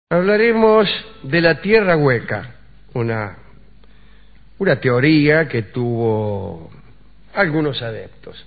Hablaremos de la tierra hueca, una teoría que tuvo algunos adeptos.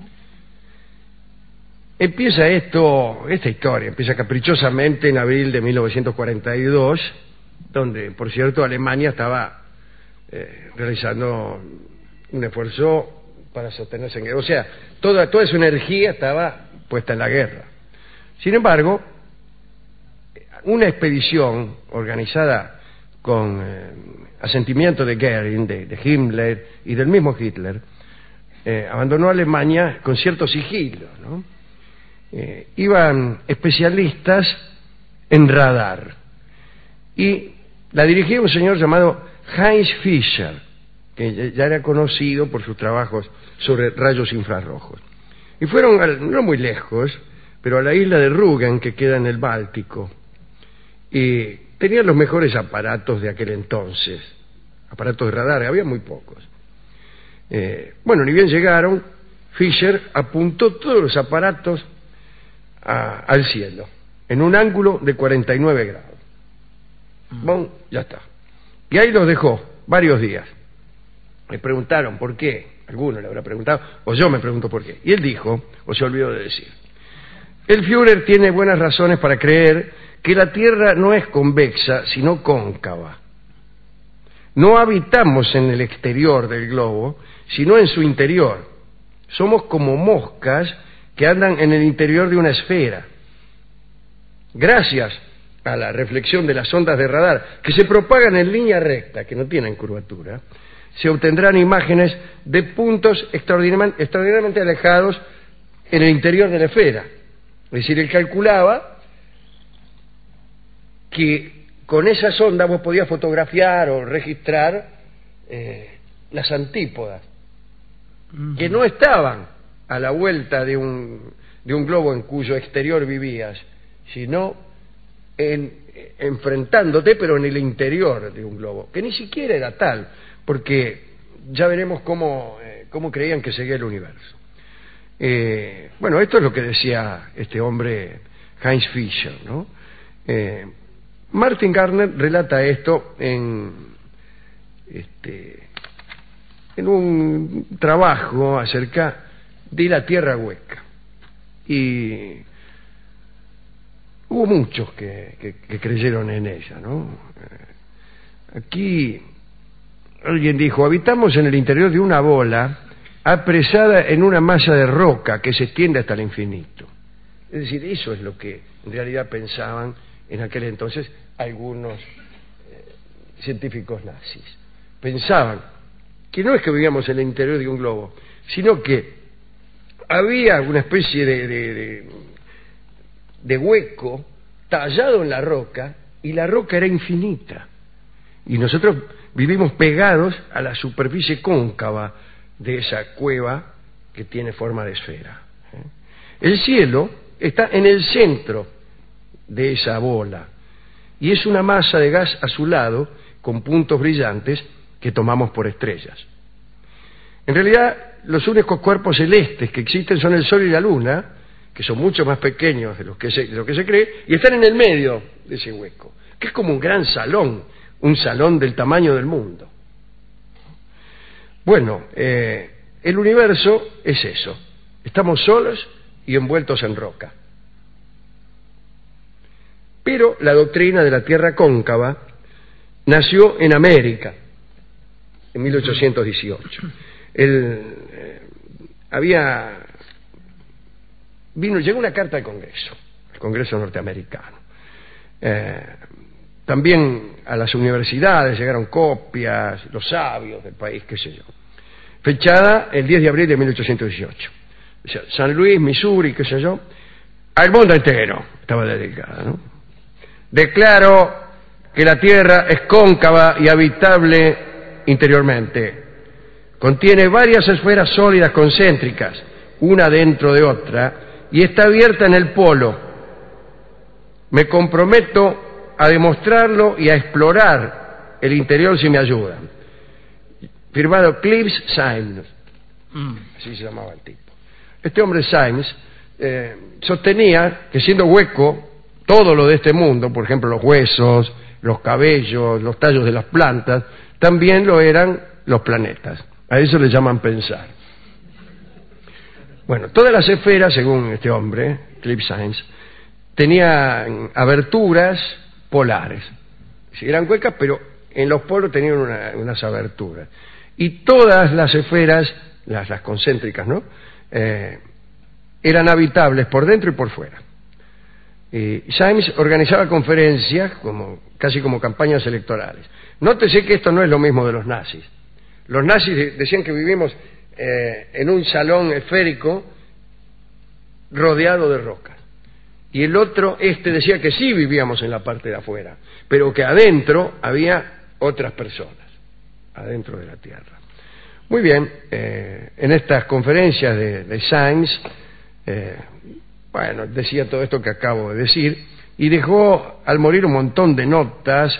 Esta historia empieza caprichosamente en abril de 1942, donde, por cierto, Alemania estaba realizando un esfuerzo para sostenerse en guerra. O sea, toda su energía estaba puesta en la guerra. Sin embargo, una expedición organizada con asentimiento de Goering, de Himmler y del mismo Hitler, abandonó Alemania con cierto sigilo, ¿no? Iban especialistas en radar y la dirigía un señor llamado Heinz Fischer, que ya era conocido por sus trabajos sobre rayos infrarrojos. Y fueron, no muy lejos, pero a la isla de Rügen, que queda en el Báltico, y tenían los mejores aparatos de aquel entonces, aparatos de radar, había muy pocos. Bueno, ni bien llegaron, Fischer apuntó todos los aparatos al cielo, en un ángulo de 49 grados. Bon, ya está. Y ahí los dejó varios días. Me preguntaron por qué, alguno le habrá preguntado, o yo me pregunto por qué. Y él dijo, o se olvidó de decir, el Führer tiene buenas razones para creer que la Tierra no es convexa, sino cóncava. No habitamos en el exterior del globo, sino en su interior. Somos como moscas que andan en el interior de una esfera. Gracias a la reflexión de las ondas de radar, que se propagan en línea recta, que no tienen curvatura, se obtendrán imágenes de puntos extraordinariamente alejados en el interior de la esfera. Es decir, él calculaba que con esas ondas vos podías fotografiar o registrar las antípodas, que no estaban a la vuelta de un globo en cuyo exterior vivías, sino enfrentándote, pero en el interior de un globo, que ni siquiera era tal, porque ya veremos cómo creían que seguía el universo. Bueno, esto es lo que decía este hombre Heinz Fischer, ¿no? Martin Gardner relata esto en un trabajo acerca de la tierra hueca. Y hubo muchos que creyeron en ella, ¿no? Aquí alguien dijo, habitamos en el interior de una bola apresada en una masa de roca que se extiende hasta el infinito. Es decir, eso es lo que en realidad pensaban en aquel entonces algunos científicos nazis. Pensaban que no es que vivíamos en el interior de un globo, sino que había una especie de hueco tallado en la roca, y la roca era infinita. Y nosotros vivimos pegados a la superficie cóncava de esa cueva que tiene forma de esfera. El cielo está en el centro de esa bola, y es una masa de gas azulado con puntos brillantes que tomamos por estrellas. En realidad, los únicos cuerpos celestes que existen son el Sol y la Luna, que son mucho más pequeños de lo que se cree, y están en el medio de ese hueco, que es como un gran salón, un salón del tamaño del mundo. Bueno, el universo es eso, estamos solos y envueltos en roca. Pero la doctrina de la Tierra cóncava nació en América, en 1818. Llegó una carta al Congreso norteamericano. También a las universidades llegaron copias, los sabios del país, qué sé yo. Fechada el 10 de abril de 1818. O sea, San Luis, Missouri, qué sé yo, al mundo entero estaba dedicada, ¿no? Declaro que la Tierra es cóncava y habitable interiormente. Contiene varias esferas sólidas concéntricas, una dentro de otra, y está abierta en el polo. Me comprometo a demostrarlo y a explorar el interior si me ayudan. Firmado Clives Symes, así se llamaba el tipo. Este hombre Symes sostenía que siendo hueco todo lo de este mundo, por ejemplo los huesos, los cabellos, los tallos de las plantas, también lo eran los planetas. A eso le llaman pensar. Bueno, todas las esferas, según este hombre, Cliff Sainz, tenían aberturas polares. Sí, eran huecas, pero en los polos tenían unas aberturas. Y todas las esferas, las concéntricas, ¿no? Eran habitables por dentro y por fuera. Sainz organizaba conferencias casi como campañas electorales. Nótese que esto no es lo mismo de los nazis. Los nazis decían que vivimos en un salón esférico rodeado de rocas. Y el otro, decía que sí vivíamos en la parte de afuera, pero que adentro había otras personas, adentro de la Tierra. Muy bien, en estas conferencias de Sainz, decía todo esto que acabo de decir, y dejó al morir un montón de notas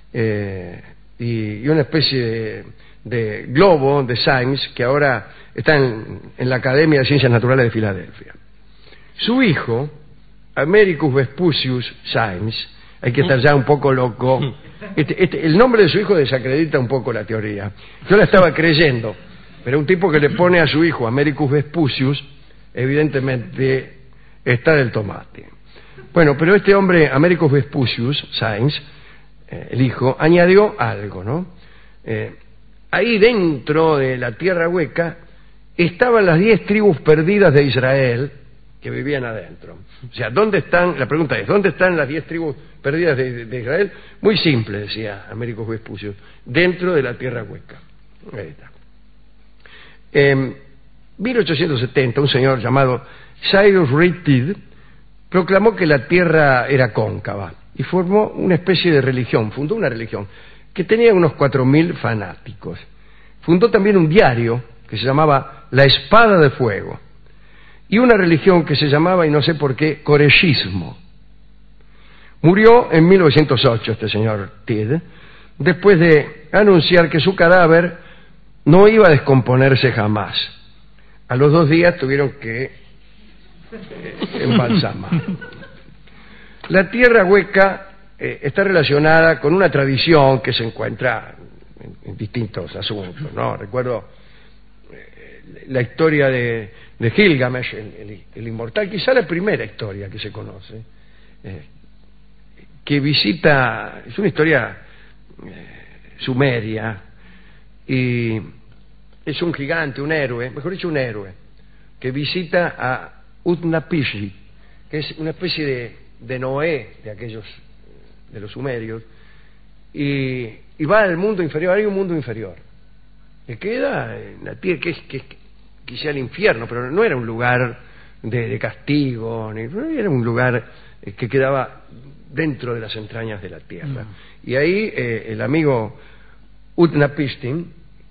y una especie de globo de Sainz que ahora está en la Academia de Ciencias Naturales de Filadelfia. Su hijo, Americus Vespucius Sainz, hay que estar ya un poco loco. El nombre de su hijo desacredita un poco la teoría. Yo la estaba creyendo, pero un tipo que le pone a su hijo Americus Vespucius, evidentemente está del tomate. Bueno, pero este hombre, Americus Vespucius Sainz, el hijo, añadió algo, ¿no? Ahí dentro de la tierra hueca estaban las 10 tribus perdidas de Israel que vivían adentro. O sea, la pregunta es, ¿dónde están las 10 tribus perdidas de Israel? Muy simple, decía Americus Vespucius, dentro de la tierra hueca. Ahí está. En 1870, un señor llamado Cyrus Reed Teed proclamó que la tierra era cóncava y formó una especie de religión, fundó una religión que tenía unos 4.000 fanáticos. Fundó también un diario que se llamaba La Espada de Fuego y una religión que se llamaba, y no sé por qué, Koreshismo. Murió en 1908 este señor Teed, después de anunciar que su cadáver no iba a descomponerse jamás. A los 2 días tuvieron que embalsamar. La tierra hueca está relacionada con una tradición que se encuentra en distintos asuntos, ¿no? Recuerdo la historia de Gilgamesh, el inmortal, quizá la primera historia que se conoce, que visita, es una historia sumeria, y es un gigante, un héroe, mejor dicho un héroe, que visita a Utnapishtim, que es una especie de Noé de aquellos, de los sumerios, y va al mundo inferior. Hay un mundo inferior que queda en la tierra, que es quizá el infierno, pero no era un lugar de castigo, era un lugar que quedaba dentro de las entrañas de la tierra. Y ahí el amigo Utnapishtim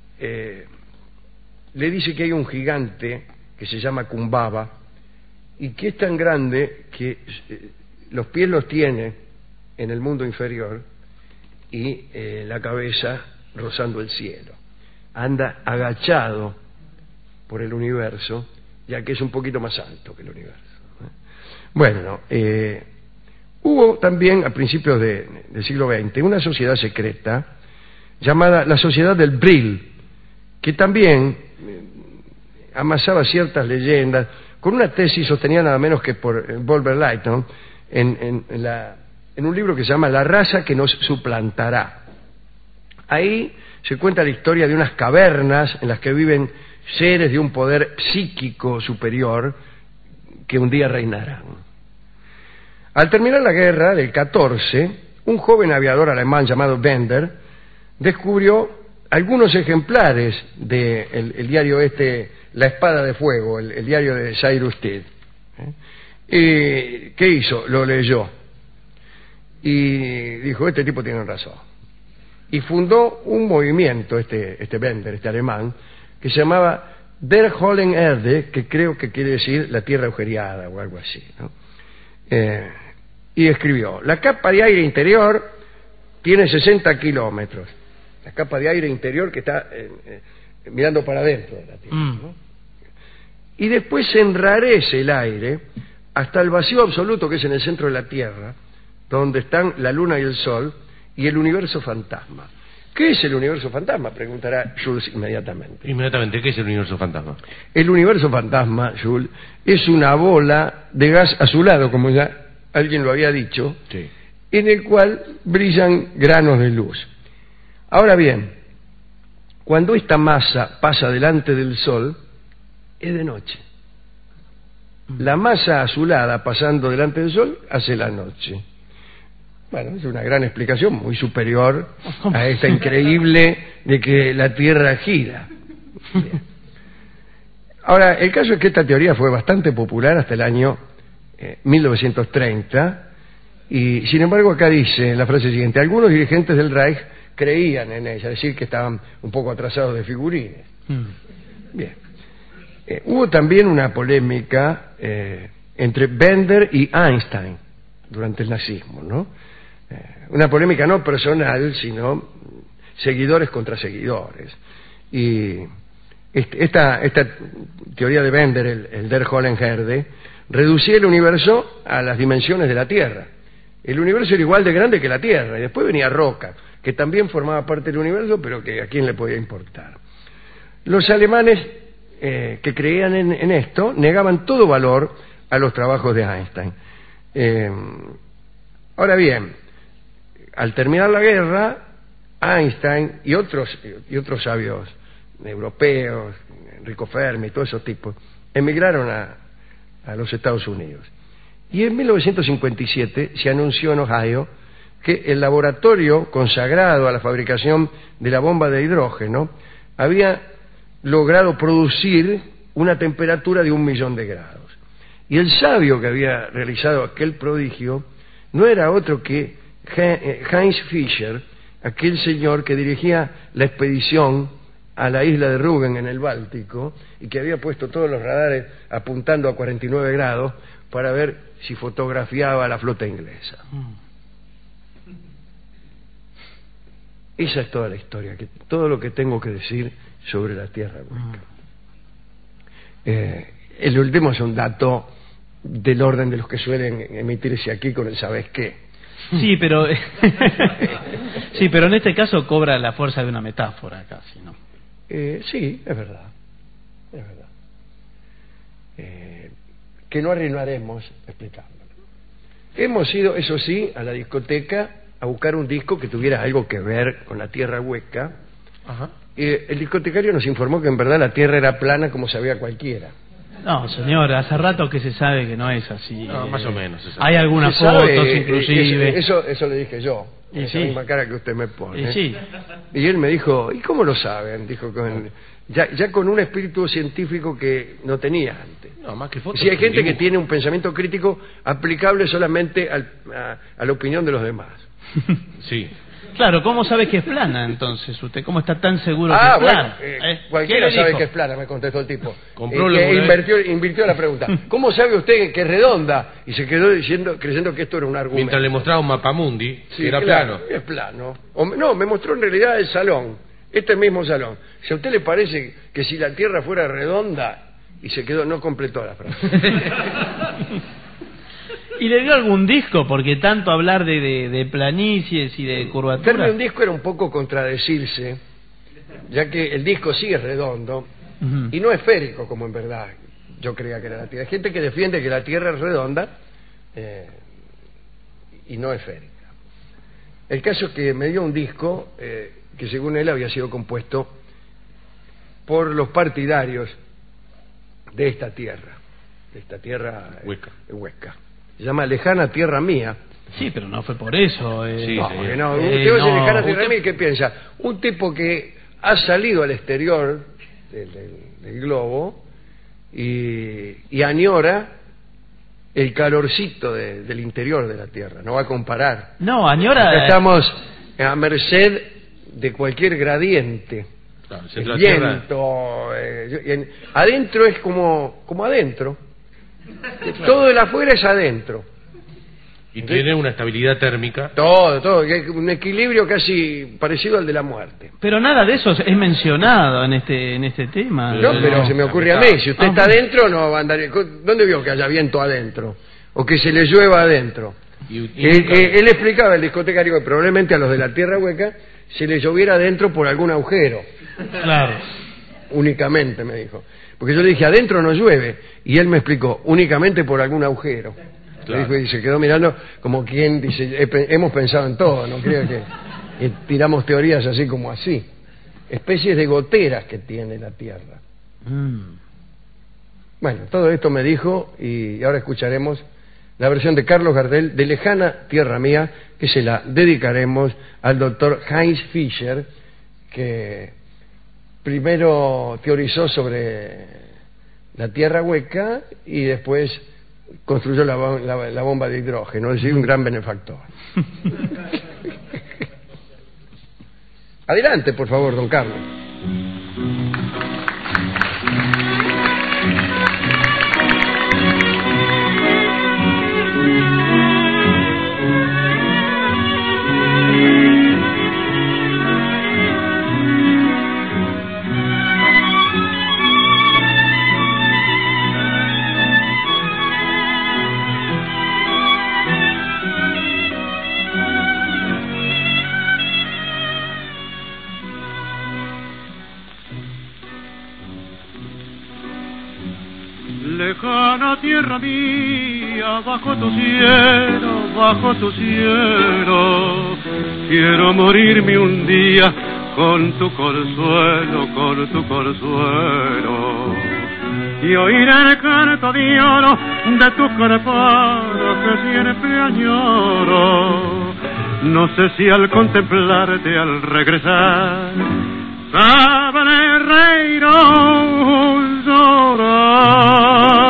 le dice que hay un gigante que se llama Kumbhava y que es tan grande que los pies los tiene en el mundo inferior y la cabeza rozando el cielo. Anda agachado por el universo, ya que es un poquito más alto que el universo. Bueno, hubo también a principios del siglo XX una sociedad secreta llamada la Sociedad del Brill, que también amasaba ciertas leyendas, con una tesis sostenida nada menos que por Volver Lytton en un libro que se llama La raza que nos suplantará. Ahí se cuenta la historia de unas cavernas en las que viven seres de un poder psíquico superior que un día reinarán. Al terminar la guerra del 14, un joven aviador alemán llamado Bender descubrió algunos ejemplares del diario La Espada de Fuego, el diario de Cyrus Teed. ¿Qué hizo? Lo leyó y dijo, este tipo tiene razón. Y fundó un movimiento, este Bender, este alemán, que se llamaba Der Hohlen Erde, que creo que quiere decir la tierra agujereada o algo así, ¿no? Y escribió, la capa de aire interior tiene 60 kilómetros. La capa de aire interior que está mirando para adentro de la Tierra, ¿no? Y después se enrarece el aire hasta el vacío absoluto que es en el centro de la Tierra, donde están la Luna y el Sol, y el universo fantasma. ¿Qué es el universo fantasma?, preguntará Jules inmediatamente. Inmediatamente, ¿qué es el universo fantasma? El universo fantasma, Jules, es una bola de gas azulado, como ya alguien lo había dicho, Sí. en el cual brillan granos de luz. Ahora bien, cuando esta masa pasa delante del Sol, es de noche. La masa azulada pasando delante del Sol hace la noche. Bueno, es una gran explicación, muy superior a esta increíble de que la Tierra gira. Bien. Ahora, el caso es que esta teoría fue bastante popular hasta el año 1930, y sin embargo acá dice, en la frase siguiente, algunos dirigentes del Reich creían en ella, es decir, que estaban un poco atrasados de figurines. Bien. Hubo también una polémica entre Bender y Einstein durante el nazismo, ¿no? Una polémica no personal, sino seguidores contra seguidores. Y esta teoría de Bender, el Der Höhlenerde, reducía el universo a las dimensiones de la Tierra. El universo era igual de grande que la Tierra, y después venía roca, que también formaba parte del universo, pero que a quién le podía importar. Los alemanes que creían en esto negaban todo valor a los trabajos de Einstein. Ahora bien, al terminar la guerra, Einstein y otros sabios europeos, Enrico Fermi, todos esos tipos, emigraron a los Estados Unidos. Y en 1957 se anunció en Ohio que el laboratorio consagrado a la fabricación de la bomba de hidrógeno había logrado producir una temperatura de 1.000.000 de grados. Y el sabio que había realizado aquel prodigio no era otro que Heinz Fischer, aquel señor que dirigía la expedición a la isla de Rügen en el Báltico y que había puesto todos los radares apuntando a 49 grados para ver si fotografiaba a la flota inglesa. Esa es toda la historia, todo lo que tengo que decir sobre la Tierra hueca. El último es un dato del orden de los que suelen emitirse aquí con el ¿sabes qué? Sí, pero sí, pero en este caso cobra la fuerza de una metáfora casi, ¿no? Sí, es verdad. Es verdad. Que no arruinaremos explicándolo. Hemos ido, eso sí, a la discoteca a buscar un disco que tuviera algo que ver con la Tierra hueca. Ajá. El discotecario nos informó que en verdad la Tierra era plana como sabía cualquiera. No, señor, hace rato que se sabe que no es así. No, más o menos. Hay algunas Se sabe, fotos, inclusive. Eso le dije yo. Y Esa sí. misma cara que usted me pone. Y sí. Y él me dijo, ¿y cómo lo saben? Dijo, ya con un espíritu científico que no tenía antes. No, más que fotos. Si hay gente que tiene un pensamiento crítico aplicable solamente a la opinión de los demás. Sí. Claro, ¿cómo sabe que es plana entonces usted? ¿Cómo está tan seguro que es plana? Bueno, cualquiera ¿Qué le sabe dijo? que es plana, me contestó el tipo. Compró Invirtió la pregunta. ¿Cómo sabe usted que es redonda? Y se quedó creyendo que esto era un argumento. Mientras le mostraba un mapamundi, Sí, que era claro, plano. es plano. No, me mostró en realidad el salón, este mismo salón. Si a usted le parece que si la Tierra fuera redonda, y se quedó, no completó la frase. ¿Y le dio algún disco? Porque tanto hablar de planicies y de curvaturas. Darle un disco era un poco contradecirse, ya que el disco sí es redondo y no esférico, como en verdad yo creía que era la Tierra. Hay gente que defiende que la Tierra es redonda y no esférica. El caso es que me dio un disco que según él había sido compuesto por los partidarios de esta tierra hueca. Se llama Lejana Tierra Mía. Sí, pero no fue por eso. Sí, No, sí. porque no. Usted oye no. Lejana Tierra Mía y ¿qué piensa? Un tipo que ha salido al exterior del globo y añora el calorcito del interior de la Tierra. No va a comparar. No, añora. Acá estamos a merced de cualquier gradiente. Claro, el El centro de la Tierra. viento. Adentro es como adentro. Todo el afuera es adentro. Y tiene una estabilidad térmica. Todo, un equilibrio casi parecido al de la muerte. Pero nada de eso es mencionado en este tema. No, pero se me ocurre a mí, si usted está adentro no va a andar... ¿Dónde vio que haya viento adentro? O que se le llueva adentro. Él explicaba el discotecario que probablemente a los de la Tierra Hueca se les lloviera adentro por algún agujero. Claro. Únicamente, me dijo. Porque yo le dije, adentro no llueve. Y él me explicó, únicamente por algún agujero. Claro. Dijo, y se quedó mirando como quien dice, hemos pensado en todo, no creo que tiramos teorías así como así. Especies de goteras que tiene la Tierra. Bueno, todo esto me dijo y ahora escucharemos la versión de Carlos Gardel de Lejana Tierra Mía, que se la dedicaremos al doctor Heinz Fischer, que primero teorizó sobre la Tierra Hueca y después construyó la bomba de hidrógeno, es decir, un gran benefactor. Adelante, por favor, don Carlos. Lejana tierra mía, bajo tu cielo, quiero morirme un día con tu consuelo, y oír el canto de oro de tu carpano que siempre añoro. No sé si al contemplarte, al regresar, sabré reír o llorar.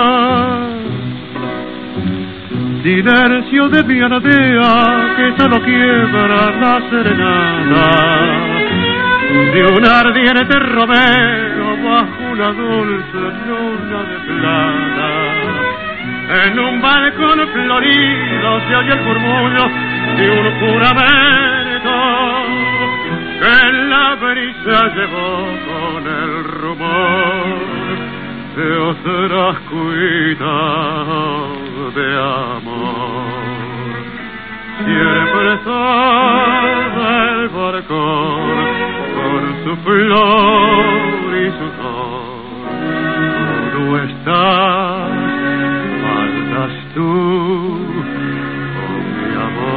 Silencio de mi aldea que solo quiebra la serenata de un ardiente romero bajo una dulce luna de plata. En un balcón florido se oye el murmullo de un juramento que la brisa llevó con el rumor de otras cuitas de amor. Siempre está el barcón con su flor y su sol. Tú estás, faltas tú, oh mi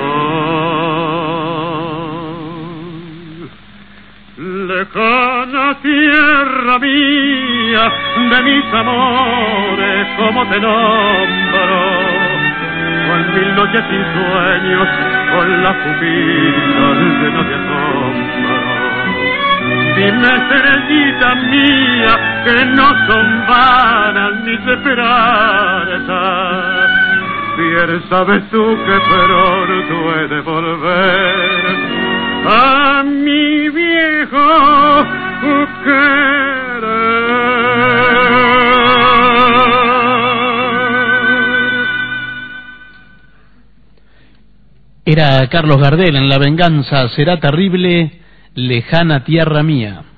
amor. Lejana tierra mía, de mis amores, como te nombro, con mil noches sin sueños, con la pupila llena de asombro. Dime, estrellita mía, que no son vanas ni esperanzas. Bien sabes tú que pronto he de volver a mi viejo querer. Era Carlos Gardel en La venganza será terrible, lejana tierra mía.